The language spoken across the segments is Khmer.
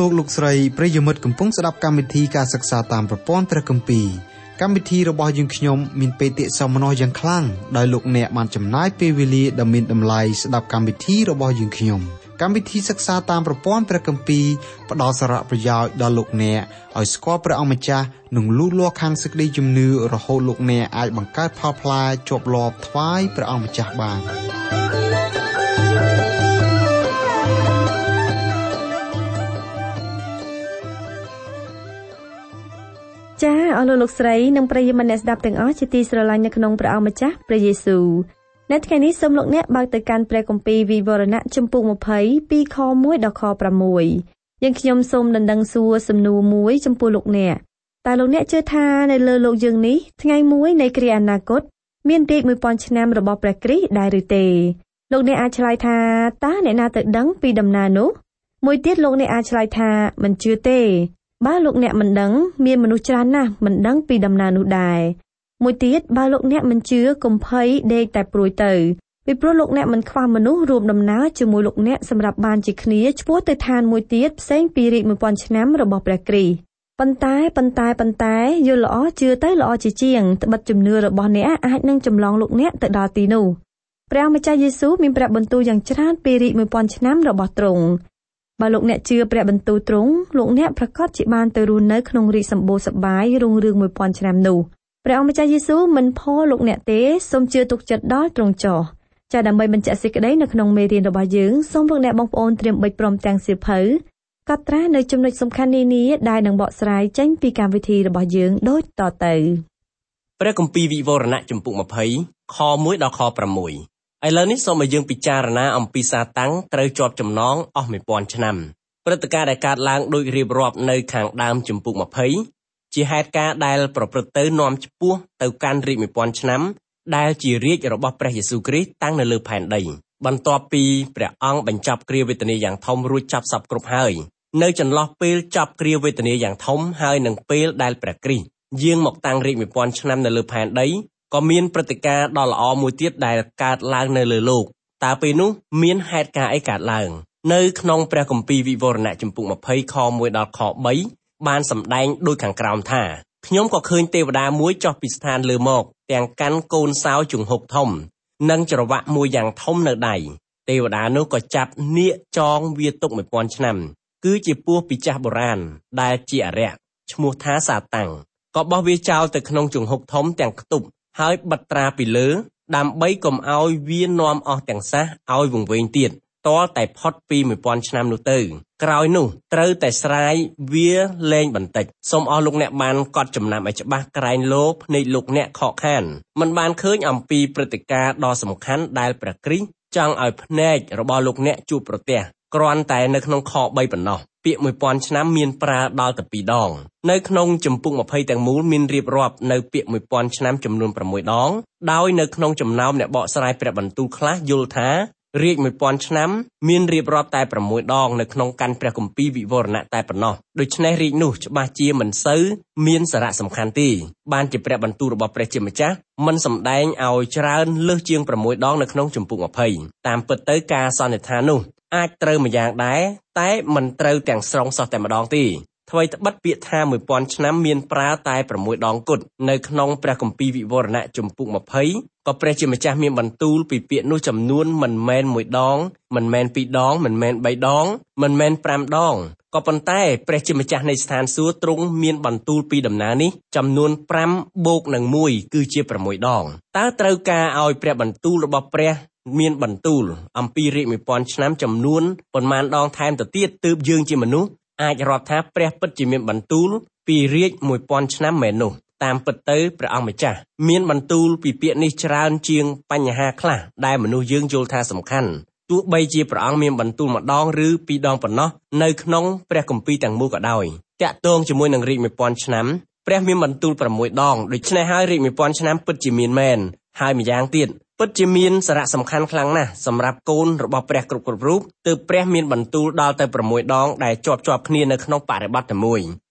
លោកស្រីប្រិយមិត្តកំពុងស្ដាប់កម្មវិធីការសិក្សាតាមប្រព័ន្ធព្រះគម្ពីរកម្មវិធីរបស់យើងខ្ញុំមានបេតិសោមនស្សយ៉ាងខ្លាំងដោយលោកអ្នកបានចំណាយពេលវេលាដ៏មានតម្លៃស្ដាប់កម្មវិធីរបស់យើងខ្ញុំកម្មវិធីសិក្សាតាមប្រព័ន្ធព្រះគម្ពីរផ្ដល់សារៈប្រយោជន៍ដល់លោកអ្នកឲ្យស្គាល់ព្រះអង្គម្ចាស់និងលូតលាស់ខាងសេចក្តីជំនឿរហូតលោកអ្នកអាចបង្កើតផលផ្លែជាប់លាប់ថ្វាយព្រះអង្គម្ចាស់បានចា៎អរលោកស្រីនិងប្រិយមិត្តអ្នកស្ដាប់ទាំងអស់ជាទីស្រឡាញ់នៅក្នុងព្រះអង្គម្ចាស់ព្រះយេស៊ូវនៅថ្ងៃនេះសូមលោកអ្នកបើកទៅកាន់ព្រះគម្ពីរវិវរណៈជំពូក20ពីខ1ដល់ខ6យើងខ្ញុំសូមដណ្ដឹងសួរសំណួរមួយចំពោះលោកអ្នកតើលោកអ្នកជឿថានៅលើโลกយើងនេះថ្ងៃមួយនៃគ្រាអនាគតមានរាជ 1000 ឆ្នាំរបស់ព្រះគ្រីស្ទដែរឬទេលោកអ្នកអាចឆ្លើយថាតើអ្នកណាទៅដឹងពីដំណើរនោះមួយទៀតលោកអ្នកអាចឆ្លើយថាមិនជឿទេបើលោកអ្នកមិនដឹងមានមនុស្សច្រើនណាស់មិនដឹងពីដំណើរនោះដែរមួយទៀតបើលោកអ្នកមិនជឿកុំភ័យដេកតែព្រួយទៅពីព្រោះលោកអ្នកមិនខ្វះមនុស្សរួមដំណើរជាមួយលោកអ្នកសម្រាប់បានជាគ្នាឆ្ពោះទៅឋានមួយទៀតផ្សេងពីរាជ 1000 ឆ្នាំរបស់ព្រះគ្រីស្ទប៉ុន្តែយល់ល្អជឿទៅល្អជាជាងត្បិតជំនឿរបស់អ្នកអាចនឹងចម្លងលោកអ្នកទៅដល់ទីនោះព្រះម្ចាស់យេស៊ូវមានព្រះបន្ទូលយ៉ាងច្រើនពីរាជ 1000 ឆ្នាំរបស់ទ្រង់បើលោកអ្នកជឿព្រះបន្ទូលទ្រង់លោកអ្នកប្រកាសជាបានទៅរស់នៅក្នុងរាជសម្បូរសប្បាយរុងរឿង 1000 ឆ្នាំនោះព្រះអង្គម្ចាស់យេស៊ូវមិនផលោកអ្នកទេសូមជឿទុកចិត្តដល់ទ្រង់ចុះចា៎ដើម្បីបញ្ជាក់សេចក្តីនៅក្នុងមេរៀនរបស់យើងសូមលោកអ្នកបងប្អូនត្រៀមបិចព្រមទាំងសៀវភៅកត់ត្រានៅចំណុចសំខាន់នានាដែលនឹងបកស្រាយចេញពីកម្មវិធីរបស់យើងដូចតទៅព្រះគម្ពីរវិវរណៈជំពូក20ខ1ដល់ខ6ឥឡូវនេះសូមឲ្យយើងពិចារណាអំពីសាតាំងត្រូវជាប់ចំណងអស់ 1000 ឆ្នាំព្រឹត្តិការណ៍ដែលកើតឡើងដូចរៀបរាប់នៅខាងដើមជំពូក20ជាហេតុការណ៍ដែលប្រព្រឹត្តទៅនាំឆ្ពោះទៅកាន់រាជ 1000 ឆ្នាំដែលជារាជរបស់ព្រះយេស៊ូវគ្រីស្ទតាំងនៅលើផែនដីបន្ទាប់ពីព្រះអង្គបញ្ចប់គ្រាវេទនាយ៉ាងធំរួចចប់សពគ្រប់ហើយនៅចន្លោះពេលចប់គ្រាវេទនាយ៉ាងធំហើយនឹងពេលដែលព្រះគ្រីស្ទយាងមកតាំងរាជ 1000 ឆ្នាំនៅលើផែនដីក៏មានព្រឹត្តិការណ៍ដ៏ល្អមួយទៀតដែលកើតឡើងនៅលើโลกតើពេលនោះមានហេតុការណ៍អីកើតឡើងនៅក្នុងព្រះគម្ពីរវិវរណៈជំពូក20ខ1ដល់ខ3បានសម្ដែងដូចខាងក្រោមថាខ្ញុំក៏ឃើញទេវតាមួយចុះពីស្ថានលើមកទាំងកាន់កូនសោជំហុកធំនិងច្រវាក់មួយយ៉ាងធំនៅដៃទេវតានោះក៏ចាប់នាគចងវាទុក 1000 ឆ្នាំគឺជាពស់ពីចាស់បុរាណដែលជាអរិយឈ្មោះថាសាតាំងក៏បោះវាចោលទៅក្នុងជំហុកធំទាំងខ្ទប់ហើយបិទត្រាពីលើដើម្បីកុំឲ្យវានាំអស់ទាំងសះឲ្យវង្វេងទៀតតលតែផុតពី 1000 ឆ្នាំនោះទៅក្រោយនោះត្រូវតែស្រាយវាលែងបន្តិចសូមអស់លោកអ្នកបានកត់ចំណាំឲ្យច្បាស់ក្រែងលោភ្នែកលោកអ្នកខកខានមិនបានឃើញអំពីព្រឹត្តិការណ៍ដ៏សំខាន់ដែលព្រះគ្រីស្ទចង់ឲ្យភ្នែករបស់លោកអ្នកជួបប្រទះគ្រាន់តែនៅក្នុងខ3ប៉ុណ្ណោះពាក្យ 1000 ឆ្នាំមានប្រើដល់ទៅ2ដងនៅក្នុងជំពូក20ទាំងមូលមានរៀបរាប់នៅពាក្យ 1000 ឆ្នាំចំនួន6ដងដោយនៅក្នុងចំណោមអ្នកបកស្រាយព្រះបន្ទូលខ្លះយល់ថារាជ 1000 ឆ្នាំមានរៀបរាប់តែ6ដងនៅក្នុងកាន់ព្រះគម្ពីរវិវរណៈតែប៉ុណ្ណោះដូច្នេះរាជនោះច្បាស់ជាមិនសូវមានសារៈសំខាន់ទេបានជាព្រះបន្ទូលរបស់ព្រះជាម្ចាស់មិនសម្ដែងឲ្យច្រើនលើសជាង6ដងនៅក្នុងជំពូក20តាមពិតទៅការសន្និដ្ឋាននោះអាចត្រូវម្យ៉ាងដែរតែមិនត្រូវទាំងស្រុងសោះតែម្ដងទេថ្មីត្បិតពាក្យថា 1000 ឆ្នាំមានប្រើតែ6ដងគត់នៅក្នុងព្រះគម្ពីរវិវរណៈជំពូក20ក៏ព្រះជាម្ចាស់មានបន្ទូលពីពាក្យនោះចំនួនមិនមែន1ដងមិនមែន2ដងមិនមែន3ដងមិនមែន5ដងក៏ប៉ុន្តែព្រះជាម្ចាស់នៃស្ថានសួគ៌ទ្រង់មានបន្ទូលពីដំណើរនេះចំនួន5បូកនឹង1គឺជា6ដងតើត្រូវការឲ្យព្រះបន្ទូលរបស់ព្រះមានបន្ទូលអំពីរាជ 1000 ឆ្នាំចំនួនប៉ុន្មានដងថែមទៅទៀតទើបយើងជាមនុស្សអាចរាប់ថាព្រះពិតជាមានបន្ទូលពីរាជ 1000 ឆ្នាំមែននោះតាមពិតទៅព្រះអង្គម្ចាស់មានបន្ទូលពីពាក្យនេះច្រើនជាងបញ្ហាខ្លះដែលមនុស្សយើងយល់ថាសំខាន់ទោះបីជាព្រះអង្គមានបន្ទូល1ដងឬ2ដងប៉ុណ្ណោះនៅក្នុងព្រះគម្ពីរទាំងមូលក៏ដោយតាក់ទងជាមួយនឹងរាជ 1000 ឆ្នាំព្រះមានបន្ទូល6ដងដូច្នេះហើយរាជ 1000 ឆ្នាំពិតជាមានមែនហើយម្យ៉ាងទៀតពិតជាមានសារៈសំខាន់ខ្លាំងណាស់សម្រាប់កូនរបស់ព្រះគ្រប់រូបទើបព្រះមានបន្ទូលដល់ទៅ6ដងដែលជាប់គ្នានៅក្នុងបរិបទតែមួយ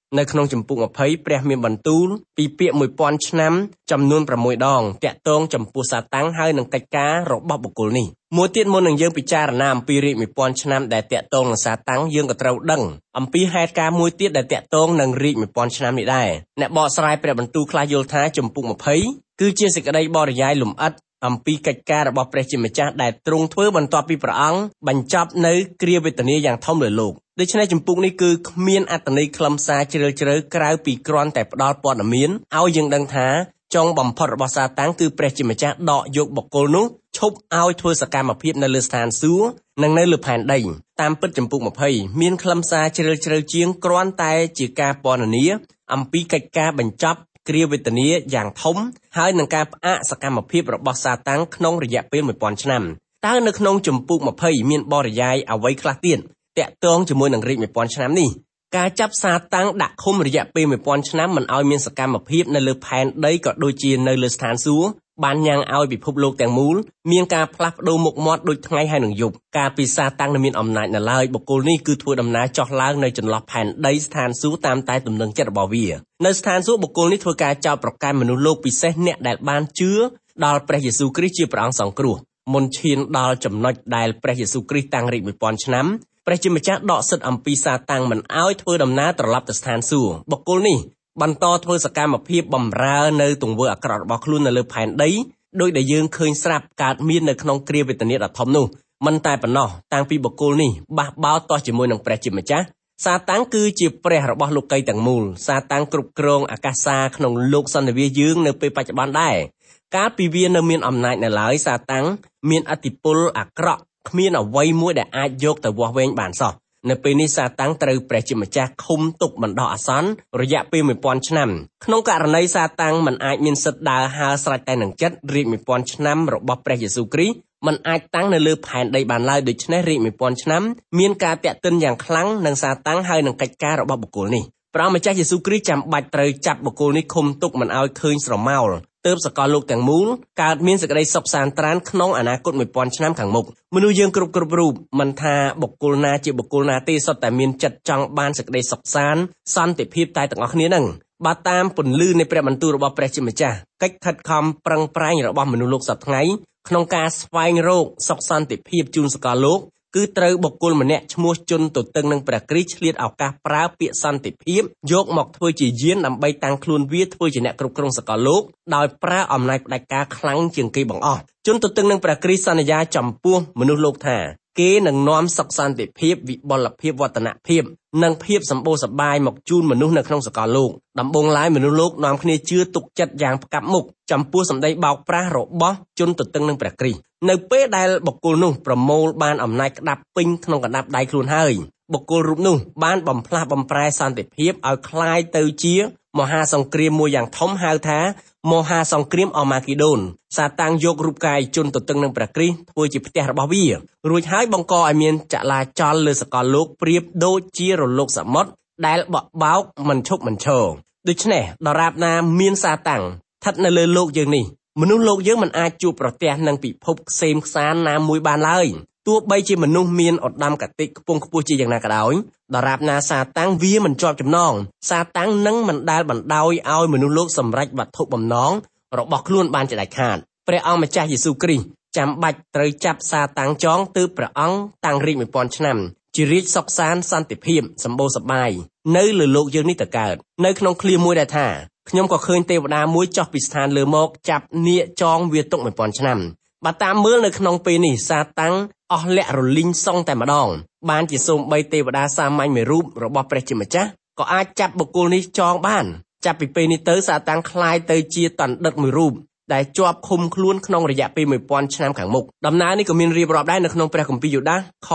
នៅក្នុងចម្ពោះ20ព្រះមានបន្ទូលពីពាក្យ 1000 ឆ្នាំចំនួន6ដងតាក់ទងចំពោះសាតាំងហើយនឹងកិច្ចការរបស់បុគ្គលនេះមួយទៀតមុននឹងយើងពិចារណាអំពីរាជ 1000 ឆ្នាំដែលតាក់ទងនឹងសាតាំងយើងក៏ត្រូវដឹងអំពីហេតុការណ៍មួយទៀតដែលតាក់ទងនឹងរាជ 1000 ឆ្នាំនេះដែរអ្នកបកស្រាយព្រះបន្ទូលខ្លះយល់ថាចម្ពោះ20គឺជាសេចក្តីបរិយាយលម្អិតអំពីកិច្ចការរបស់ព្រះជាម្ចាស់ដែលទ្រង់ធ្វើបន្ទាប់ពីព្រះអង្គបញ្ចប់នៅគ្រាវេទនាយ៉ាងធំលើលោកដូច្នេះចម្ពោះនេះគឺគ្មានអត្ថន័យខ្លឹមសារជ្រាលជ្រៅក្រៅពីគ្រាន់តែផ្ដល់ព័ត៌មានឲ្យយើងដឹងថាចុងបំផុតរបស់សាតាំងគឺព្រះជាម្ចាស់ដកយកបុគ្គលនោះឈប់ឲ្យធ្វើសកម្មភាពនៅលើស្ថានសួគ៌និងនៅលើផែនដីតាមពិតចម្ពោះ20មានខ្លឹមសារជ្រាលជ្រៅជាងគ្រាន់តែជាការពណ៌នាអំពីកិច្ចការបញ្ចប់គ្រាវេទនាយ៉ាងធំហើយនឹងការផ្អាកសកម្មភាពរបស់សាតាំងក្នុងរយៈពេល 1000 ឆ្នាំតើនៅក្នុងចម្ពោះ20មានបរិយាយអ្វីខ្លះទៀតតាក់ទងជាមួយនឹងរាជ 1000 ឆ្នាំនេះការចាប់សាតាំងដាក់ឃុំរយៈពេល 1000 ឆ្នាំមិនឲ្យមានសកម្មភាពនៅលើផែនដីក៏ដូចជានៅលើស្ថានសួគ៌បានញ៉ាំងឲ្យពិភពលោកទាំងមូលមានការផ្លាស់ប្ដូរមុខមាត់ដូចថ្ងៃហើយនឹងយប់ការពីសាតាំងនៅមានអំណាចនៅឡើយបុគ្គលនេះគឺធ្វើដំណើរចុះឡើងនៅចន្លោះផែនដីស្ថានសួគ៌តាមតែទំនឹងចិត្តរបស់វានៅស្ថានសួគ៌បុគ្គលនេះធ្វើការចោទប្រកាន់មនុស្សលោកពិសេសអ្នកដែលបានជឿដល់ព្រះយេស៊ូវគ្រីស្ទជាព្រះអង្គសង្គ្រោះមុនឈានដល់ចំណុចដែលព្រះយេស៊ូវគ្រីស្ទតាំងរាជ 1000 ឆ្នាំព្រះជាម្ចាស់ដកសិទ្ធិអំពីសាតាំងមិនឲ្យធ្វើដំណើរត្រឡប់ទៅស្ថានសួគ៌បុគ្គលនេះបន្តធ្វើសកម្មភាពបម្រើនៅទង្វើអាក្រក់របស់ខ្លួននៅលើផែនដីដោយដែលយើងឃើញស្រាប់កើតមាននៅក្នុងគ្រាវេទនាដ៏ធំនោះមិនតែប៉ុណ្ណោះតាំងពីបុគ្គលនេះបះបោរទាស់ជាមួយនឹងព្រះជាម្ចាស់សាតាំងគឺជាព្រះរបស់លោកីទាំងមូលសាតាំងគ្រប់គ្រងអាកាសាក្នុងលោកសន្និវាសយើងនៅពេលបច្ចុប្បន្នដែរកាលពីវានៅមានអំណាចនៅឡើយសាតាំងមានឥទ្ធិពលអាក្រក់គ្មានអ្វីមួយដែលអាចយកទៅវាស់វែងបានសោះនៅពេលនេះសាតាំងត្រូវព្រះជាម្ចាស់ឃុំទុកបណ្ដោះអាសន្នរយៈពេល 1000 ឆ្នាំក្នុងករណីសាតាំងមិនអាចមានសិទ្ធិដើរហើរស្រេចតែនឹងចិត្តរាជ 1000 ឆ្នាំរបស់ព្រះយេស៊ូវគ្រីស្ទមិនអាចតាំងនៅលើផែនដីបានឡើយដូច្នេះរាជ 1000 ឆ្នាំមានការតាក់ទិនយ៉ាងខ្លាំងនឹងសាតាំងហើយនឹងកិច្ចការរបស់បុគ្គលនេះព្រះម្ចាស់យេស៊ូវគ្រីស្ទចាំបាច់ត្រូវចាប់បុគ្គលនេះឃុំទុកមិនឲ្យឃើញស្រមោលទើបសកលលោកទាំងមូលកើតមានសេចក្តីសុខសាន្តត្រានក្នុងអនាគត 1000 ឆ្នាំខាងមុខមនុស្សយើងគ្រប់រូបមិនថាបុគ្គលណាជាបុគ្គលណាទេសុទ្ធតែមានចិត្តចង់បានសេចក្តីសុខសាន្តសន្តិភាពតែទាំងអស់គ្នានឹងបើតាមពន្លឺនៃព្រះបន្ទូលរបស់ព្រះជាម្ចាស់កិច្ចខិតខំប្រឹងប្រែងរបស់មនុស្សលោកសប្តាហ៍ថ្ងៃក្នុងការស្វែងរកសុខសន្តិភាពជូនសកលលោកគឺត្រូវបុគ្គលម្នាក់ឈ្មោះជន់ទទឹងនឹងព្រះគ្រីស្ទឆ្លៀតឱកាសប្រើពាក្យសន្តិភាពយកមកធ្វើជាយានដើម្បីតាំងខ្លួនវាធ្វើជាអ្នកគ្រប់គ្រងសកលលោកដោយប្រើអំណាចផ្ដាច់ការខ្លាំងជាងគេបង្អស់ជន់ទទឹងនឹងព្រះគ្រីស្ទសន្យាចំពោះមនុស្សលោកថាគេនឹងនាំសុខសន្តិភាពវិបុលភាពវឌ្ឍនភាពនិងភាពសម្បូរសប្បាយមកជូនមនុស្សនៅក្នុងសកលលោកដំបូងឡើយមនុស្សលោកនាំគ្នាជឿទុកចិត្តយ៉ាងផ្កាប់មុខចំពោះសម្ដីបោកប្រាស់របស់ជនទទឹងនឹងព្រះគ្រីស្ទនៅពេលដែលបុគ្គលនោះប្រមូលបានអំណាចក្តាប់ពេញក្នុងកណ្ដាប់ដៃខ្លួនហើយបុគ្គលរូបនោះបានបំផ្លាស់បំប្រែសន្តិភាពឲ្យคล้ายទៅជាមហាសង្គ្រាមមួយយ៉ាងធំហៅថាមហាសង្គ្រាមអម៉ាគីដូនសាតាំងយករូបកាយជនទទឹងនឹងព្រះគ្រីស្ទធ្វើជាផ្ទះរបស់វារួចហើយបង្កឲ្យមានចលាចលលើសកលលោកប្រៀបដូចជារលកសមុទ្រដែលបក់បោកមិនឈប់មិនឈរដូច្នេះដរាបណាមានសាតាំងស្ថិតនៅលើលោកយើងនេះមនុស្សលោកយើងមិនអាចជួបប្រទះនឹងពិភពក្សេមខ្សានណាមួយបានឡើយទោះបីជាមនុស្សមានឧត្តមគតិខ្ពង់ខ្ពស់ជាយ៉ាងណាក៏ដោយដរាបណាសាតាំងវាមិនជាប់ចំណងសាតាំងនឹងមិនដែលបណ្ដោយឲ្យមនុស្សលោកសម្រេចវត្ថុបំណងរបស់ខ្លួនបានជាដាច់ខាតព្រះអង្គម្ចាស់យេស៊ូវគ្រីស្ទចាំបាច់ត្រូវចាប់សាតាំងចងទើបព្រះអង្គតាំងរាជ 1000 ឆ្នាំជារាជសុខសាន្តសន្តិភាពសម្បូរសប្បាយនៅលើលោកយើងនេះទៅកើតនៅក្នុងឃ្លាមួយដែលថាខ្ញុំក៏ឃើញទេវតាមួយចុះពីស្ថានលើមកចាប់នាគចងវាទុក 1000 ឆ្នាំបើតាមមើលនៅក្នុងពេលនេះសាតាំងអស់លក្ខរលីងសងតែម្ដងបានជាសូម្បីទេវតាសាមញ្ញមួយរូបរបស់ព្រះជាម្ចាស់ក៏អាចចាប់បុគ្គលនេះចងបានចាប់ពីពេលនេះទៅសាតាំងคล้ายទៅជាតណ្ឌិតមួយរូបដែលជាប់ឃុំខ្លួនក្នុងរយៈពេល 1000 ឆ្នាំខាងមុខដំណើរនេះក៏មានរៀបរាប់ដែរនៅក្នុងព្រះគម្ពីរយូដាសខ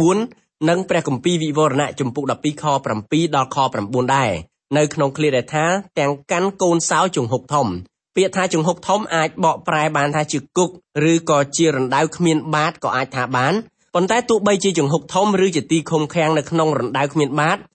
9និងព្រះគម្ពីរវិវរណៈជំពូក 12 ខ 7 ដល់ខ 9 ដែរនៅក្នុងឃ្លាដែលថាទាំងកាន់កូនសោជង្ហុកធំពាក្យថាជង្ហុកធំអាចបកប្រែបានថាជាគុកឬក៏ជារណ្ដៅគ្មានបាតក៏អាចថាបានប៉ុន្តែទោះបីជាជង្ហុកធំឬជាទីឃុំឃាំងនៅក្នុងរណ្ដៅគ្មានបាត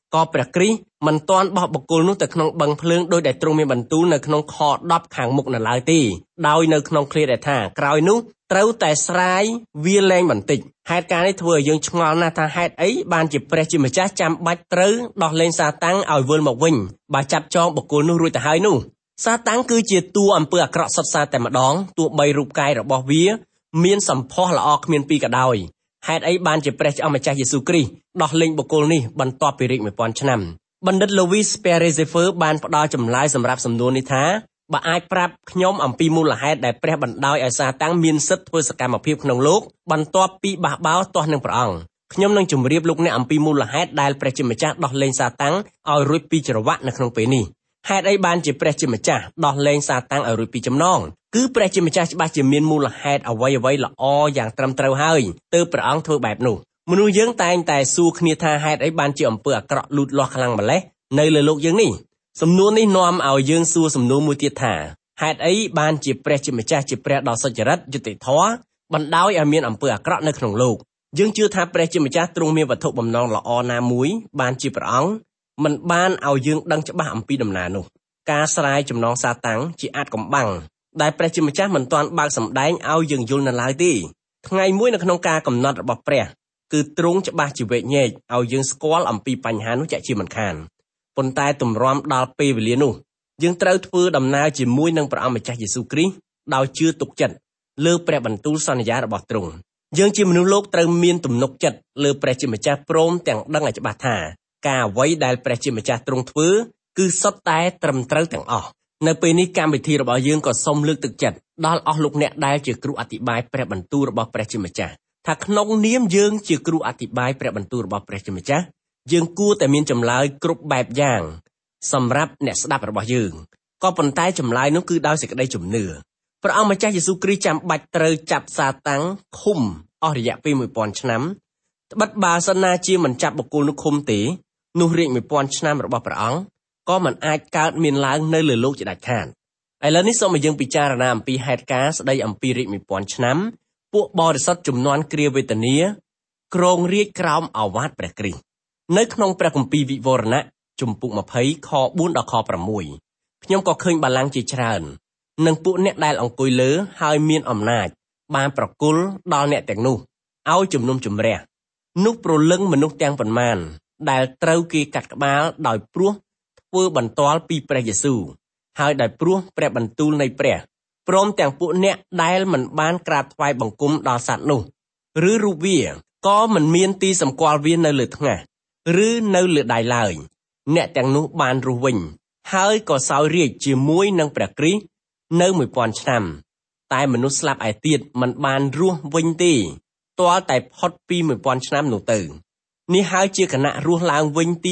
ក៏ព្រះគ្រីស្ទមិនទាន់បោះបុគ្គលនោះទៅក្នុងបឹងភ្លើងដោយដែលទ្រង់មានបន្ទូលនៅក្នុងខ10ខាងមុខនៅឡើយទេដោយនៅក្នុងឃ្លាដែលថាក្រោយនោះត្រូវតែស្រាយវាលែងបន្តិចហេតុការណ៍នេះធ្វើឲ្យយើងឆ្ងល់ណាស់ថាហេតុអីបានជាព្រះជាម្ចាស់ចាំបាច់ត្រូវដោះលែងសាតាំងឲ្យវិលមកវិញបើចាប់ចងបុគ្គលនោះរួចទៅហើយនោះសាតាំងគឺជាតួអំពើអាក្រក់សុទ្ធសាធតែម្ដងទោះបីរូបកាយរបស់វាមានសម្ផស្សល្អគ្មានពីរក៏ដោយហេតុអីបានជាព្រះអម្ចាស់យេស៊ូវគ្រីស្ទដោះលែងបុគ្គលនេះបន្ទាប់ពីរាជ 1000 ឆ្នាំបណ្ឌិត Louis Sperry-Zephyr បានផ្ដល់ចម្លើយសម្រាប់សំណួរនេះថាបើអាចប្រាប់ខ្ញុំអំពីមូលហេតុដែលព្រះបណ្ដោយឲ្យសាតាំងមានសិទ្ធិធ្វើសកម្មភាពក្នុងលោកបន្ទាប់ពីបះបោរទាស់នឹងព្រះអង្គខ្ញុំនឹងជម្រាបលោកអ្នកអំពីមូលហេតុដែលព្រះជាម្ចាស់ដោះលែងសាតាំងឲ្យរួចពីច្រវាក់នៅក្នុងពេលនេះហេតុអីបានជាព្រះជាម្ចាស់ដោះលែងសាតាំងឲ្យរួចពីចំណងគឺព្រះជាម្ចាស់ច្បាស់ជាមានមូលហេតុអ្វីល្អយ៉ាងត្រឹមត្រូវហើយទើបព្រះអង្គធ្វើបែបនោះមនុស្សយើងតែងតែសួរគ្នាថាហេតុអីបានជាអំពើអាក្រក់លូតលាស់ខ្លាំងម្ល៉េះនៅលើលោកយើងនេះសំណួរនេះនាំឲ្យយើងសួរសំណួរមួយទៀតថាហេតុអីបានជាព្រះជាម្ចាស់ជាព្រះដ៏សុចរិតយុត្តិធម៌បណ្ដោយឲ្យមានអំពើអាក្រក់នៅក្នុងលោកយើងជឿថាព្រះជាម្ចាស់ទ្រង់មានវត្ថុបំណងល្អណាមួយបានជាព្រះអង្គមិនបានឲ្យយើងដឹងច្បាស់អំពីដំណើរនោះការស្រាយចំណងសាតាំងជាអាចកំបាំងដែលព្រះជាម្ចាស់មិនទាន់បើកសម្ដែងឲ្យយើងយល់នៅឡើយទេថ្ងៃមួយនៅក្នុងការកំណត់របស់ព្រះគឺទ្រង់ច្បាស់ជាវែកញែកឲ្យយើងស្គាល់អំពីបញ្ហានោះជាក់ជាមិនខានប៉ុន្តែទម្រាំដល់ពេលវេលានោះយើងត្រូវធ្វើដំណើរជាមួយនឹងព្រះអម្ចាស់យេស៊ូវគ្រីស្ទដោយជឿទុកចិត្តលើព្រះបន្ទូលសន្យារបស់ទ្រង់យើងជាមនុស្សលោកត្រូវមានទំនុកចិត្តលើព្រះជាម្ចាស់ព្រមទាំងដឹងឲ្យច្បាស់ថាការអ្វីដែលព្រះជាម្ចាស់ទ្រង់ធ្វើគឺសុទ្ធតែត្រឹមត្រូវទាំងអស់នៅពេលនេះកម្មវិធីរបស់យើងក៏សូមលើកទឹកចិត្តដល់អស់លោកអ្នកដែលជាគ្រូអធិប្បាយព្រះបន្ទូលរបស់ព្រះជាម្ចាស់ថាក្នុងនាមយើងជាគ្រូអធិប្បាយព្រះបន្ទូលរបស់ព្រះជាម្ចាស់យើងគួរតែមានចម្លើយគ្រប់បែបយ៉ាងសម្រាប់អ្នកស្ដាប់របស់យើងក៏ប៉ុន្តែចម្លើយនោះគឺដោយសេចក្តីជំនឿព្រះអង្គម្ចាស់យេស៊ូវគ្រីស្ទចាំបាច់ត្រូវចាប់សាតាំងឃុំអស់រយៈពេល 1000 ឆ្នាំត្បិតបើសិនណាជាមិនចាប់បុគ្គលនោះឃុំទេនោះរាជ 1000 ឆ្នាំរបស់ព្រះអង្គក៏មិនអាចកើតមានឡើងនៅលើលោកជាដាច់ខាតឥឡូវនេះសូមឲ្យយើងពិចារណាអំពីហេតុការណ៍ស្ដីអំពីរាជ 1000 ឆ្នាំពួកបរិសុទ្ធជំនាន់គ្រាវេទនាគ្រងរាជក្រោមឱវាទព្រះគ្រីស្ទនៅក្នុងព្រះគម្ពីរវិវរណៈជំពូក20ខ4ដល់ខ6ខ្ញុំក៏ឃើញបល្ល័ង្កជាច្រើននិងពួកអ្នកដែលអង្គុយលើហើយមានអំណាចបានប្រគល់ដល់អ្នកទាំងនោះឲ្យជំនុំជម្រះនោះប្រលឹងមនុស្សទាំងប៉ុន្មានដែលត្រូវគេកាត់ក្បាលដោយព្រោះធ្វើបន្ទាល់ពីព្រះយេស៊ូវហើយដោយព្រោះព្រះបន្ទូលនៃព្រះព្រមទាំងពួកអ្នកដែលមិនបានក្រាបថ្វាយបង្គំដល់សត្វនោះឬរូបវាក៏មិនមានទីសម្គាល់វានៅលើថ្ងាសឬនៅលើដៃឡើយអ្នកទាំងនោះបានរស់វិញហើយក៏សោយរាជ្យជាមួយនឹងព្រះគ្រីស្ទនៅ 1000 ឆ្នាំតែមនុស្សស្លាប់ឯទៀតមិនបានរស់វិញទេទាល់តែផុតពី 1000 ឆ្នាំនោះទៅនេះហើយជាគណៈរស់ឡើងវិញទី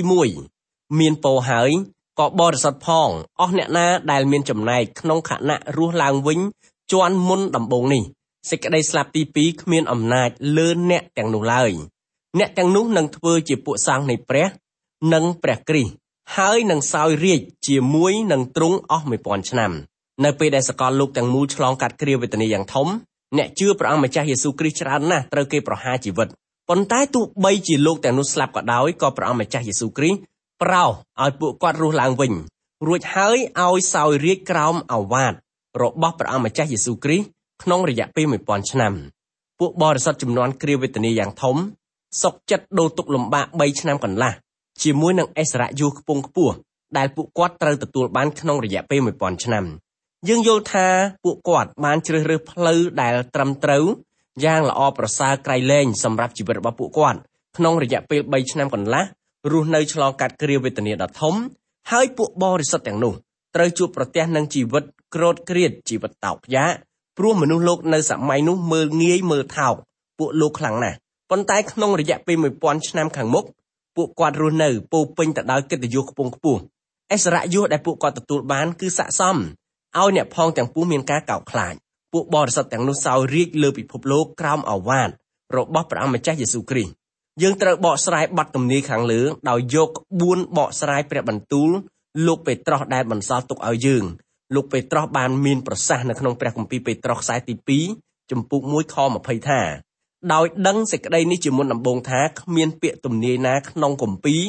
1មានពរហើយក៏បរិសុទ្ធផងអស់អ្នកណាដែលមានចំណែកក្នុងគណៈរស់ឡើងវិញជាន់មុនដំបូងនេះសេចក្តីស្លាប់ទី2គ្មានអំណាចលើអ្នកទាំងនោះឡើយអ្នកទាំងនោះនឹងធ្វើជាពួកសង្ឃនៃព្រះនិងព្រះគ្រីស្ទហើយនឹងសោយរាជ្យជាមួយនឹងទ្រង់អស់ 1000 ឆ្នាំនៅពេលដែលសកលលោកទាំងមូលឆ្លងកាត់គ្រាវេទនាយ៉ាងធំអ្នកជឿព្រះអង្គម្ចាស់យេស៊ូវគ្រីស្ទច្រើនណាស់ត្រូវគេប្រហារជីវិតប៉ុន្តែទោះបីជាលោកទាំងនោះស្លាប់ក៏ដោយក៏ព្រះអង្គម្ចាស់យេស៊ូវគ្រីស្ទប្រោសឲ្យពួកគាត់រស់ឡើងវិញរួចហើយឲ្យសោយរាជ្យក្រោមឱវាទរបស់ព្រះអង្គម្ចាស់យេស៊ូវគ្រីស្ទក្នុងរយៈពេល 1000 ឆ្នាំពួកបរិសុទ្ធជំនាន់គ្រាវេទនាយ៉ាងធំសុខចិត្តដូរទុក្ខលំបាក3ឆ្នាំកន្លះជាមួយនឹងឥស្សរយុខ្ពង់ខ្ពស់ដែលពួកគាត់ត្រូវទទួលបានក្នុងរយៈពេល 1000 ឆ្នាំយើងយល់ថាពួកគាត់បានជ្រើសរើសផ្លូវដែលត្រឹមត្រូវយ៉ាងល្អប្រសើរក្រៃលែងសម្រាប់ជីវិតរបស់ពួកគាត់ក្នុងរយៈពេល3ឆ្នាំកន្លះរស់នៅឆ្លងកាត់គ្រាវេទនាដ៏ធំហើយពួកបរិសុទ្ធទាំងនោះត្រូវជួបប្រទះនឹងជីវិតក្រោតគ្រាតជីវិតតោកយ៉ាកព្រោះមនុស្សលោកនៅសម័យនោះមើលងាយមើលថោកពួកលោកខ្លាំងណាស់ប៉ុន្តែក្នុងរយៈពេល 1000 ឆ្នាំខាងមុខពួកគាត់រស់នៅពោពេញទៅដោយកិត្តិយសខ្ពង់ខ្ពស់ឥស្សរយុដែលពួកគាត់ទទួលបានគឺស័ក្តិសមឲ្យអ្នកផងទាំងពួងមានការកោតខ្លាចពួកបរិសុទ្ធទាំងនោះសោយរាជ្យលើពិភពលោកក្រោមឱវាទរបស់ព្រះម្ចាស់យេស៊ូវគ្រីស្ទយើងត្រូវបកស្រាយបទទំនាយខាងលើដោយយកក្បួនបកស្រាយព្រះបន្ទូលលោកពេត្រុសដែលបន្សល់ទុកឲ្យយើងលោកពេត្រុសបានមានប្រសាសន៍នៅក្នុងព្រះគម្ពីរពេត្រុសខ្សែទី2ជំពូក1ខ20ថាដោយដឹងសេចក្តីនេះជាមុនដំបូងថាគ្មានពាក្យទំនាយណាក្នុងគម្ពីរ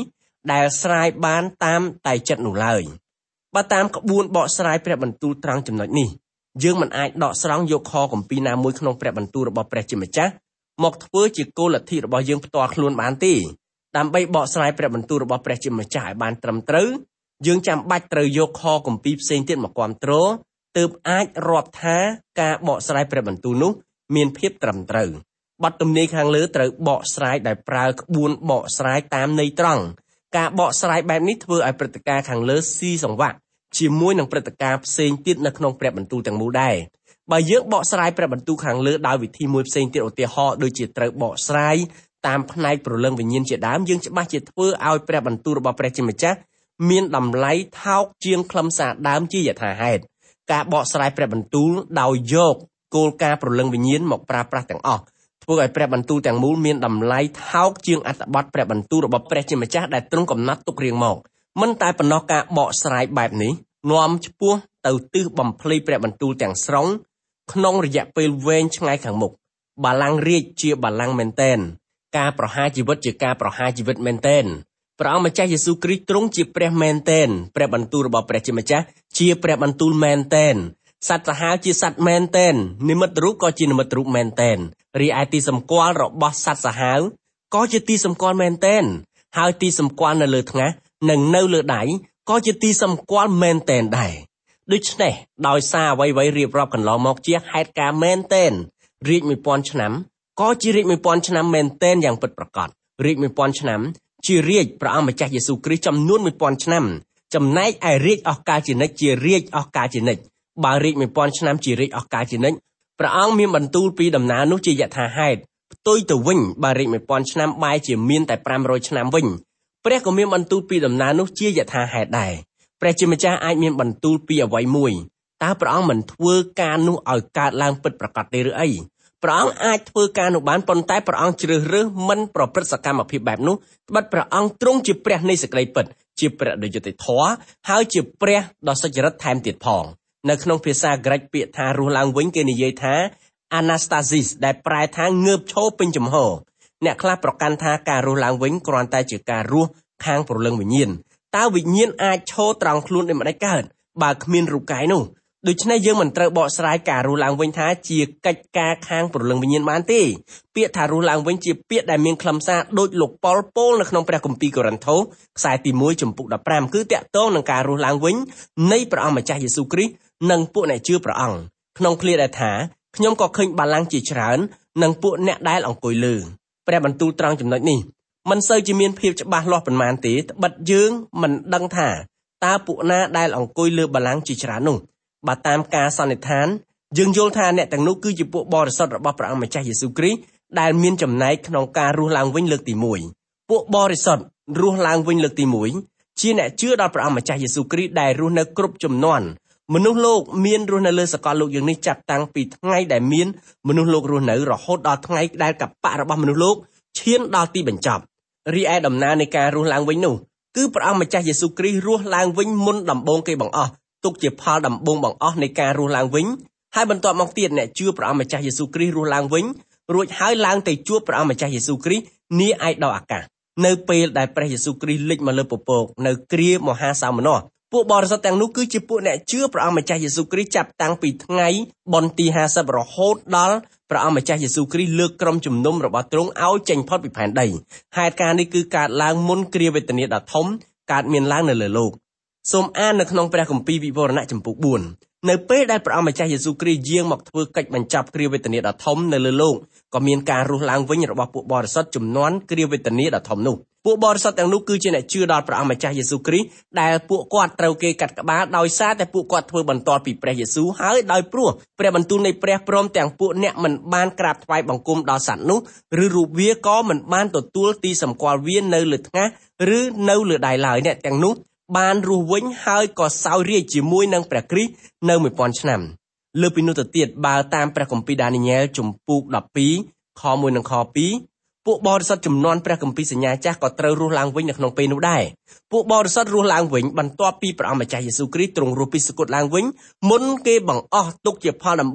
ដែលស្រាយបានតាមតែចិត្តនោះឡើយបើតាមក្បួនបកស្រាយព្រះបន្ទូលត្រង់ចំណុចនេះយើងមិនអាចដកស្រង់យកខគម្ពីរណាមួយក្នុងព្រះបន្ទូលរបស់ព្រះជាម្ចាស់មកធ្វើជាគោលលទ្ធិរបស់យើងផ្ទាល់ខ្លួនបានទេដើម្បីបកស្រាយព្រះបន្ទូលរបស់ព្រះជាម្ចាស់ឲ្យបានត្រឹមត្រូវយើងចាំបាច់ត្រូវយកខគម្ពីរផ្សេងទៀតមកគាំទ្រទើបអាចរាប់ថាការបកស្រាយព្រះបន្ទូលនោះមានភាពត្រឹមត្រូវបទទំនាយខាងលើត្រូវបកស្រាយដោយប្រើក្បួនបកស្រាយតាមន័យត្រង់ការបកស្រាយបែបនេះធ្វើឲ្យព្រឹត្តិការណ៍ខាងលើស៊ីសង្វាក់ជាមួយនឹងព្រឹត្តិការណ៍ផ្សេងទៀតនៅក្នុងព្រះបន្ទូលទាំងមូលដែរបើយើងបកស្រាយព្រះបន្ទូលខាងលើដោយវិធីមួយផ្សេងទៀតឧទាហរណ៍ដូចជាត្រូវបកស្រាយតាមផ្នែកព្រលឹងវិញ្ញាណជាដើមយើងច្បាស់ជាធ្វើឲ្យព្រះបន្ទូលរបស់ព្រះជាម្ចាស់មានតម្លៃថោកជាងខ្លឹមសារដើមជាយថាហេតុការបកស្រាយព្រះបន្ទូលដោយយកគោលការណ៍ព្រលឹងវិញ្ញាណមកប្រើប្រាស់ទាំងអស់ធ្វើឲ្យព្រះបន្ទូលទាំងមូលមានតម្លៃថោកជាងអត្ថបទព្រះបន្ទូលរបស់ព្រះជាម្ចាស់ដែលទ្រង់កំណត់ទុករៀងមកមិនតែប៉ុណ្ណោះការបកស្រាយបែបនេះនាំឆ្ពោះទៅទិសបំភ្លៃព្រះបន្ទូលទាំងស្រុងក្នុងរយៈពេលវែងឆ្ងាយខាងមុខបល្ល័ង្ករាជជាបល្ល័ង្កមែនទែនការប្រហារជីវិតជាការប្រហារជីវិតមែនទែនព្រះអង្គម្ចាស់យេស៊ូវគ្រីស្ទទ្រង់ជាព្រះមែនទែនព្រះបន្ទូលរបស់ព្រះជាម្ចាស់ជាព្រះបន្ទូលមែនទែនសត្វសាហាវជាសត្វមែនទែននិមិត្តរូបក៏ជានិមិត្តរូបមែនទែនរីឯទីសម្គាល់របស់សត្វសាហាវក៏ជាទីសម្គាល់មែនទែនហើយទីសម្គាល់នៅលើថ្ងាសនិងនៅលើដៃក៏ជាទីសម្គាល់មែនទែនដែរដូច្នេះដោយសារអ្វីៗរៀបរាប់កន្លងមកជាហេតុការណ៍មែនទែនរាជ 1000 ឆ្នាំក៏ជារាជ 1000 ឆ្នាំមែនទែនយ៉ាងពិតប្រាកដរាជ 1000 ឆ្នាំជារាជព្រះអង្គម្ចាស់យេស៊ូវគ្រីស្ទចំនួន 1000 ឆ្នាំចំណែកឯរាជអស់កលជានិច្ចជារាជអស់កលជានិច្ចបើរាជ 1000 ឆ្នាំជារាជអស់កលជានិច្ចព្រះអង្គមានបន្ទូលពីដំណើរនោះជាយថាហេតុផ្ទុយទៅវិញបើរាជ 1000 ឆ្នាំបែរជាមានតែ500 ឆ្នាំវិញព្រះក៏មានបន្ទូលពីដំណើរនោះជាយថាហេតុដែរព្រះជាម្ចាស់អាចមានបន្ទូលពីអ្វីមួយតើព្រះអង្គមិនធ្វើការនោះឲ្យកើតឡើងពិតប្រាកដទេឬអីព្រះអង្គអាចធ្វើការនោះបានប៉ុន្តែព្រះអង្គជ្រើសរើសមិនប្រព្រឹត្តសកម្មភាពបែបនោះត្បិតព្រះអង្គទ្រង់ជាព្រះនៃសេចក្តីពិតជាព្រះដ៏យុត្តិធម៌ហើយជាព្រះដ៏សុចរិតថែមទៀតផងនៅក្នុងភាសាក្រិកពាក្យថារស់ឡើងវិញគេនិយាយថា Anastasis ដែលប្រែថាងើបឈរពេញចំហអ្នកខ្លះប្រកាន់ថាការរស់ឡើងវិញគ្រាន់តែជាការរស់ខាងព្រលឹងវិញ្ញាណតើវិញ្ញាណអាចឈរត្រង់ខ្លួនដូចម្តេចកើតបើគ្មានរូបកាយនោះដូច្នេះយើងមិនត្រូវបកស្រាយការរស់ឡើងវិញថាជាកិច្ចការខាងព្រលឹងវិញ្ញាណបានទេពាក្យថារស់ឡើងវិញជាពាក្យដែលមានខ្លឹមសារដូចលោកប៉ុលពោលនៅក្នុងព្រះគម្ពីរកូរិនថូសខ្សែទី1ចំពុក15គឺតាក់ទងនឹងការរស់ឡើងវិញនៃព្រះអង្គម្ចាស់យេស៊ូវគ្រីស្ទនិងពួកអ្នកជឿព្រះអង្គក្នុងឃ្លាដែលថាខ្ញុំក៏ឃើញបល្ល័ង្កជាច្រើននិងពួកអ្នកដែលអង្គុយលើព្រះបន្ទូលត្រង់ចំណុចនេះមិនសូវជាមានភាពច្បាស់លាស់ប៉ុន្មានទេត្បិតយើងមិនដឹងថាតើពួកណាដែលអង្គុយលើបល្ល័ង្កជាច្រើននោះបើតាមការសន្និដ្ឋានយើងយល់ថាអ្នកទាំងនោះគឺជាពួកបរិសុទ្ធរបស់ព្រះអង្គម្ចាស់យេស៊ូវគ្រីស្ទដែលមានចំណែកក្នុងការរស់ឡើងវិញលើកទី1ពួកបរិសុទ្ធរស់ឡើងវិញលើកទី1ជាអ្នកជឿដល់ព្រះអង្គម្ចាស់យេស៊ូវគ្រីស្ទដែលរស់នៅគ្រប់ជំនាន់មនុស្សលោកមានរស់នៅលើសកលលោកយើងនេះចាប់តាំងពីថ្ងៃដែលមានមនុស្សលោករស់នៅរហូតដល់ថ្ងៃដែលកបៈរបស់មនុស្សលោកឈានដល់ទីបញ្ចប់រីឯដំណើរនៃការរស់ឡើងវិញនោះគឺព្រះអង្គម្ចាស់យេស៊ូវគ្រីស្ទរស់ឡើងវិញមុនដំបូងគេបង្អស់ទុកជាផលដំបូងបង្អស់នៃការរស់ឡើងវិញហើយបន្ទាប់មកទៀតអ្នកជឿព្រះអង្គម្ចាស់យេស៊ូវគ្រីស្ទរស់ឡើងវិញរួចហើយឡើងទៅជួបព្រះអង្គម្ចាស់យេស៊ូវគ្រីស្ទនាឯកអាកាសនៅពេលដែលព្រះយេស៊ូវគ្រីស្ទលេចមកលើពពកនៅគ្រាមហាសោមនស្សពួកបរិសុទ្ធទាំងនោះគឺជាពួកអ្នកជឿព្រះអង្គម្ចាស់យេស៊ូវគ្រីស្ទចាប់តាំងពីថ្ងៃបុណ្យទី50រហូតដល់ព្រះអង្គម្ចាស់យេស៊ូវគ្រីស្ទលើកក្រុមជំនុំរបស់ទ្រង់ឲ្យចេញផុតពីផែនដីហេតុការណ៍នេះគឺកើតឡើងមុនគ្រាវេទនាដ៏ធំកើតមានឡើងនៅលើលោកសូមអាននៅក្នុងព្រះគម្ពីរវិវរណៈចំពុក4នៅពេលដែលព្រះអង្គម្ចាស់យេស៊ូវគ្រីស្ទយាងមកធ្វើកិច្ចបញ្ចប់គ្រាវេទនាដ៏ធំនៅលើលោកក៏មានការរស់ឡើងវិញរបស់ពួកបរិសុទ្ធជំនាន់គ្រាវេទនាដ៏ធំនោះពួកបរិសុទ្ធទាំងនោះគឺជាអ្នកជឿដល់ព្រះអង្គម្ចាស់យេស៊ូវគ្រីស្ទដែលពួកគាត់ត្រូវគេកាត់ក្បាលដោយសារតែពួកគាត់ធ្វើបន្ទាល់ពីព្រះយេស៊ូវហើយដោយព្រោះព្រះបន្ទូលនៃព្រះព្រមទាំងពួកអ្នកមិនបានក្រាបថ្វាយបង្គំដល់សត្វនោះឬរូបវាក៏មិនបានទទួលទីសម្គាល់វានៅលើថ្ងាសឬនៅលើដៃឡើយអ្នកទាំងនោះបានរស់វិញហើយក៏សោយរាជ្យជាមួយនឹងព្រះគ្រីស្ទនៅ 1000 ឆ្នាំលើពីនោះទៅទៀតបើតាមព្រះគម្ពីរដានីញែលជំពូក12ខ1និងខ2ពួកបរិសុទ្ធជំនាន់ព្រះគម្ពីរសញ្ញាចាស់ក៏ត្រូវរស់ឡើងវិញនៅក្នុងពេលនោះដែរពួកបរិសុទ្ធរស់ឡើងវិញបន្ទាប់ពីព្រះអង្គម្ចាស់យេស៊ូវគ្រីស្ទទ្រង់រស់ពីសគត់ឡើងវិញមុនគេបង្អស់ទុកជាផលដំបូង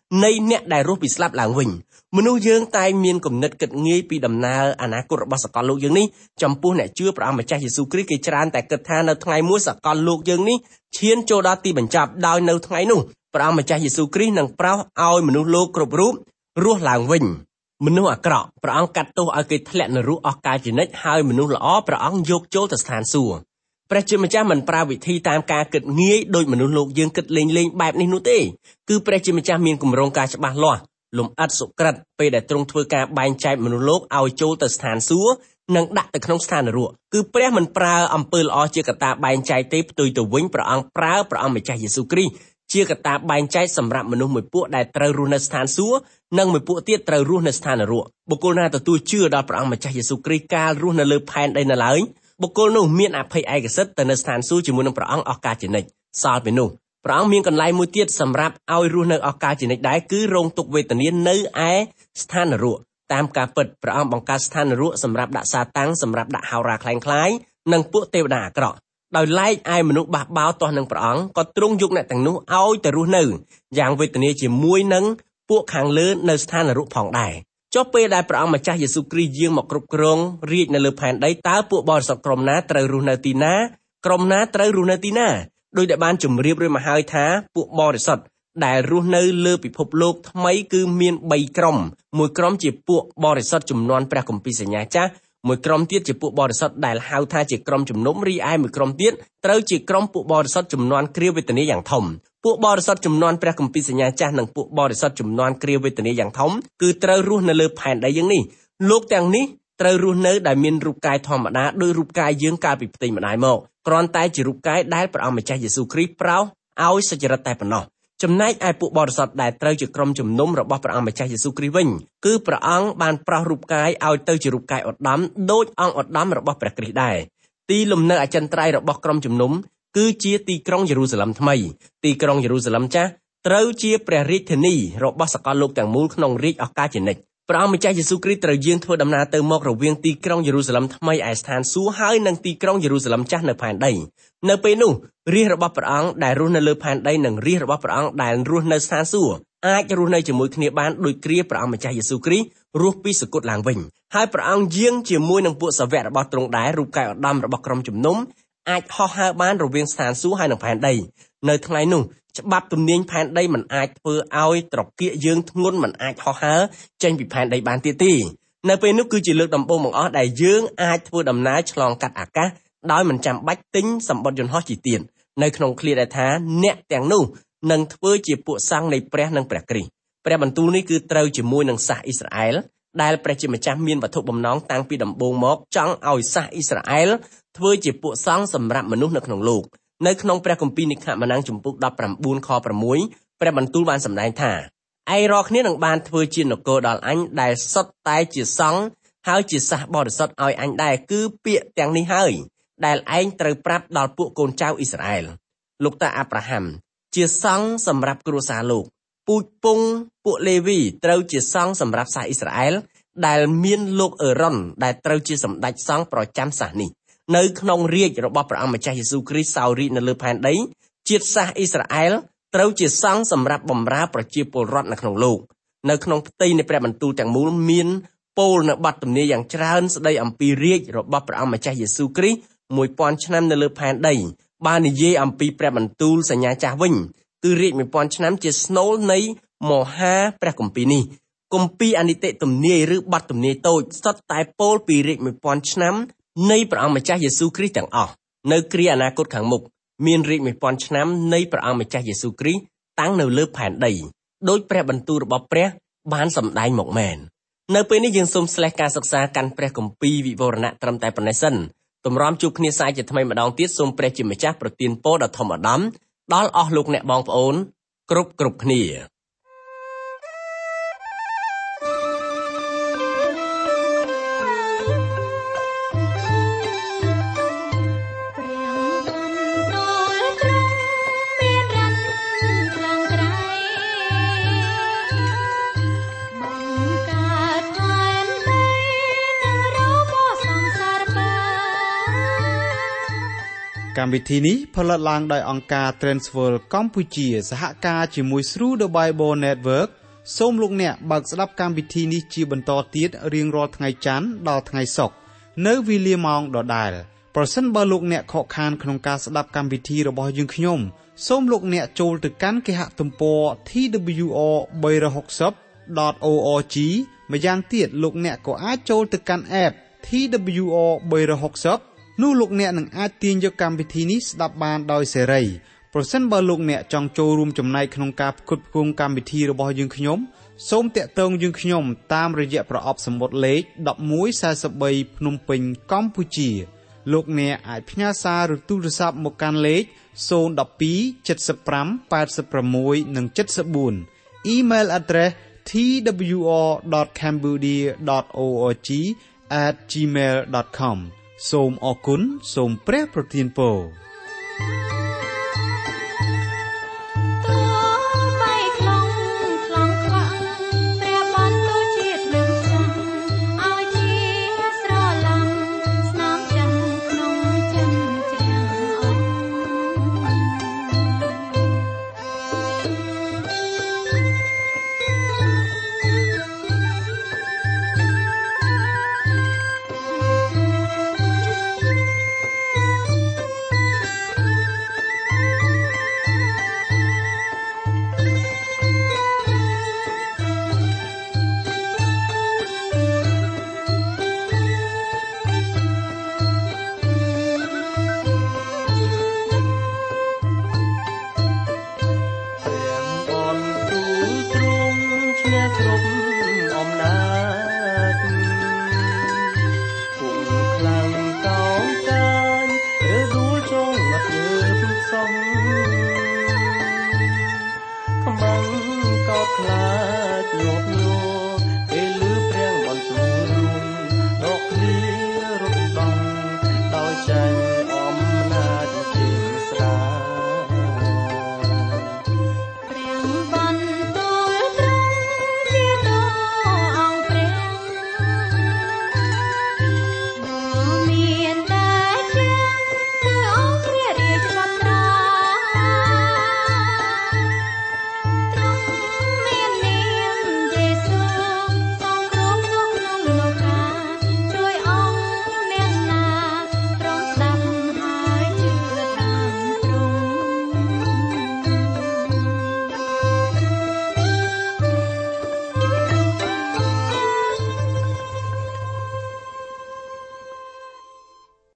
នៃអ្នកដែលរស់ពីស្លាប់ឡើងវិញមនុស្សយើងតែមានគំនិតគិតងាយពីដំណើរអនាគតរបស់សកលលោកយើងនេះចំពោះអ្នកជឿព្រះអង្គម្ចាស់យេស៊ូវគ្រីស្ទគេច្រើនតែគិតថានៅថ្ងៃមួយសកលលោកយើងនេះឈានចូលដល់ទីបញ្ចប់ដោយនៅថ្ងៃនោះព្រះអង្គម្ចាស់យេស៊ូវគ្រីស្ទនឹងប្រោសឲ្យមនុស្សលោកគ្រប់រូបរស់ឡើងវិញមនុស្សអាក្រក់ព្រះអង្គកាត់ទោសឲ្យគេធ្លាក់នរកអស់កលជានិច្ចហើយមនុស្សល្អព្រះអង្គយកចូលទៅស្ថានសួគ៌ព្រះជាម្ចាស់មិនប្រើវិធីតាមការគិតងាយដោយមនុស្សលោកយើងគិតលេងបែបនេះនោះទេគឺព្រះជាម្ចាស់មានគម្រោងការច្បាស់លាស់លំអិតសុក្រិតពេលដែលទ្រង់ធ្វើការបែងចែកមនុស្សលោកឲ្យចូលទៅស្ថានសួគ៌និងដាក់ទៅក្នុងស្ថាននរកគឺព្រះមិនប្រើអំពើល្អជាកត្តាបែងចែកទេផ្ទុយទៅវិញព្រះអង្គប្រើព្រះអង្គម្ចាស់យេស៊ូវគ្រីស្ទជាកត្តាបែងចែកសម្រាប់មនុស្សមួយពួកដែលត្រូវរស់នៅស្ថានសួគ៌និងមួយពួកទៀតត្រូវរស់នៅស្ថាននរកបុគ្គលណាទទួលជឿដល់ព្រះអង្គម្ចាស់យេស៊ូវគ្រីស្ទកាលរស់នៅលើផែនដីនៅឡើយបុគ្គលនោះមានអភ័យឯកសិទ្ធិទៅនៅស្ថានសួគ៌ជាមួយនឹងព្រះអង្គអស់កលជានិច្ចសល់ពីនោះព្រះអង្គមានកន្លែងមួយទៀតសម្រាប់ឲ្យរស់នៅអស់កលជានិច្ចដែរគឺរងទុក្ខវេទនានៅឯស្ថាននរកតាមការពិតព្រះអង្គបង្កើតស្ថាននរកសម្រាប់ដាក់សាតាំងសម្រាប់ដាក់ហោរាខ្លាំងៗនិងពួកទេវតាអាក្រក់ដោយឡែកឯមនុស្សបះបោរទាស់នឹងព្រះអង្គក៏ទ្រង់យកអ្នកទាំងនោះឲ្យទៅរស់នៅយ៉ាងវេទនាជាមួយនឹងពួកខាងលើនៅស្ថាននរកផងដែរចុះពេលដែលព្រះអង្គម្ចាស់យេស៊ូវគ្រីស្ទយាងមកគ្រប់គ្រងរាជនៅលើផែនដីតើពួកបរិសុទ្ធក្រុមណាត្រូវរស់នៅទីណាក្រុមណាត្រូវរស់នៅទីណាដោយដែលបានជម្រាបរួចមកហើយថាពួកបរិសុទ្ធដែលរស់នៅលើពិភពលោកថ្មីគឺមាន3ក្រុមមួយក្រុមជាពួកបរិសុទ្ធជំនាន់ព្រះគម្ពីរសញ្ញាចាស់មួយក្រុមទៀតជាពួកបរិសុទ្ធដែលហៅថាជាក្រុមជំនុំរីឯមួយក្រុមទៀតត្រូវជាក្រុមពួកបរិសុទ្ធជំនាន់គ្រាវេទនាយ៉ាងធំពួកបរិសុទ្ធជំនាន់ព្រះគម្ពីរសញ្ញាចាស់និងពួកបរិសុទ្ធជំនាន់គ្រាវេទនាយ៉ាងធំគឺត្រូវរស់នៅលើផែនដីយ៉ាងនេះលោកទាំងនេះត្រូវរស់នៅដែលមានរូបកាយធម្មតាដោយរូបកាយយើងកាលពីផ្ទៃម្ដាយមកគ្រាន់តែជារូបកាយដែលព្រះអង្គម្ចាស់យេស៊ូវគ្រីស្ទប្រោសឲ្យសុចរិតតែប៉ុណ្ណោះចំណែកឯពួកបរិសុទ្ធដែលត្រូវជាក្រុមជំនុំរបស់ព្រះអង្គម្ចាស់យេស៊ូវគ្រីស្ទវិញគឺព្រះអង្គបានប្រោសរូបកាយឲ្យទៅជារូបកាយឧត្តមដូចអង្គឧត្តមរបស់ព្រះគ្រីស្ទដែរទីលំនៅអចិន្ត្រៃយ៍របស់ក្រុមជំនុំគឺជាទីក្រុងយេរូសាឡិមថ្មីទីក្រុងយេរូសាឡិមចាស់ត្រូវជាព្រះរាជធានីរបស់សកលលោកទាំងមូលក្នុងរាជអស់កលជានិច្ចព្រះអង្គម្ចាស់យេស៊ូវគ្រីស្ទត្រូវយាងធ្វើដំណើរទៅមករវាងទីក្រុងយេរូសាឡិមថ្មីឯស្ថានសួគ៌ហើយនិងទីក្រុងយេរូសាឡិមចាស់នៅផែនដីនៅពេលនោះរាជរបស់ព្រះអង្គដែលរស់នៅលើផែនដីនិងរាជរបស់ព្រះអង្គដែលរស់នៅស្ថានសួគ៌អាចរស់នៅជាមួយគ្នាបានដោយគ្រាព្រះអង្គម្ចាស់យេស៊ូវគ្រីស្ទរស់ពីសគត់ឡើងវិញហើយព្រះអង្គយាងជាមួយនឹងពួកសាវករបស់ទ្រង់ដែររូបកាយឧត្តមរបស់ក្រុមជំនុំអាចហោះហើរបានរវាងស្ថានសួគ៌ហើយនិងផែនដីនៅថ្ងៃនោះច្បាប់ទំនាញផែនដីមិនអាចធ្វើឲ្យត្រកៀកយើងធ្ងន់មិនអាចហោះហើរចេញពីផែនដីបានទៀតទេនៅពេលនោះគឺជាលើកដំបូងបង្អស់ដែលយើងអាចធ្វើដំណើរឆ្លងកាត់អាកាសដោយមិនចាំបាច់ទិញសម្បត្តិយន្តហោះជិះទៀតនៅក្នុងឃ្លាដែលថាអ្នកទាំងនោះនឹងធ្វើជាពួកសង្ឃនៃព្រះនិងព្រះគ្រីស្ទព្រះបន្ទូលនេះគឺត្រូវជាមួយនឹងសាសអ៊ីស្រាអែលដែលព្រះជាម្ចាស់មានវត្ថុបំណងតាំងពីដំបូងមកចង់ឲ្យសាសអ៊ីស្រាអែលធ្វើជាពួកសង្ឃសម្រាប់មនុស្សនៅក្នុងលោកនៅក្នុងព្រះគម្ពីរនិខម៉ានាំងជំពូក19ខ6ព្រះបន្ទូលបានសម្ដែងថាឯរាល់គ្នានឹងបានធ្វើជានគរដល់អញដែលសុទ្ធតែជាសង្ឃហើយជាសាសបរិសុទ្ធឲ្យអញដែរគឺពាក្យទាំងនេះហើយដែលឯងត្រូវប្រាប់ដល់ពួកកូនចៅអ៊ីស្រាអែលលោកតាអាប់រ៉ាហាំជាសង្ឃសម្រាប់គ្រួសារលោកពូជពងពួកលេវីត្រូវជាសង្ឃសម្រាប់សាសអ៊ីស្រាអែលដែលមានលោកអេរ៉ុនដែលត្រូវជាសម្ដេចសង្ឃប្រចាំសាសនេះនៅក្នុងរាជរបស់ព្រះអង្គម្ចាស់យេស៊ូវគ្រីស្ទសោយរាជនៅលើផែនដីជាតិសាសអ៊ីស្រាអែលត្រូវជាសង្ឃសម្រាប់បម្រើប្រជាពលរដ្ឋនៅក្នុងលោកនៅក្នុងផ្ទៃនៃព្រះបន្ទូលទាំងមូលមានពោលនៅបទទំនាយយ៉ាងច្រើនស្ដីអំពីរាជរបស់ព្រះអង្គម្ចាស់យេស៊ូវគ្រីស្ទ1000ឆ្នាំនៅលើផែនដីបាននិយាយអំពីព្រះបន្ទូលសញ្ញាចាស់វិញគឺរាជ1000ឆ្នាំជាស្នូលនៃមហាព្រះគម្ពីរនេះគម្ពីរអនិតិទំនាយឬបទទំនាយតូចសុទ្ធតែពោលពីរាជ1000ឆ្នាំនៃព្រះអង្គម្ចាស់យេស៊ូវគ្រីស្ទទាំងអស់នៅគ្រាអនាគតខាងមុខមានរាជ1000ឆ្នាំនៃព្រះអង្គម្ចាស់យេស៊ូវគ្រីស្ទតាំងនៅលើផែនដីដោយព្រះបន្ទូលរបស់ព្រះបានសម្ដែងមកមែននៅពេលនេះយើងសូមស្លេះការសិក្សាកាន់ព្រះគម្ពីរវិវរណៈត្រឹមតែប៉ុណ្ណេះសិនទម្រាំជួបគ្នាសាជាថ្មីម្ដងទៀតសូមព្រះជាម្ចាស់ប្រទានពរដ៏ធំឧត្តមដល់អស់លោកអ្នកបងប្អូនគ្រប់គ្នាកម្មវិធីនេះផលិតឡើងដោយអង្គការ Transworld កម្ពុជាសហការជាមួយ Through the Bible Network សូមលោកអ្នកបើកស្ដាប់កម្មវិធីនេះជាបន្តទៀតរៀងរាល់ថ្ងៃច័ន្ទដល់ថ្ងៃសុក្រនៅវេលាម៉ោងដដែលប្រសិនបើលោកអ្នកខកខានក្នុងការស្ដាប់កម្មវិធីរបស់យើងខ្ញុំសូមលោកអ្នកចូលទៅកាន់គេហទំព័រ twr360.org ម្យ៉ាងទៀតលោកអ្នកក៏អាចចូលទៅកាន់ app TWR 360នោះលោកអ្នកនឹងអាចទាញយកកម្មវិធីនេះស្ដាប់បានដោយសេរីប្រសិនបើលោកអ្នកចង់ចូលរួមចំណែកក្នុងការផ្គត់ផ្គង់កម្មវិធីរបស់យើងខ្ញុំសូមតាក់ទងយើងខ្ញុំតាមរយៈប្រអប់សំបុត្រលេខ1143ភ្នំពេញកម្ពុជាលោកអ្នកអាចផ្ញើសារឬទូរស័ព្ទមកកាន់លេខ012 75 86 និង 74 Email address twr.cambodia.org@gmail.com សូមអរគុណសូមព្រះប្រទានពរ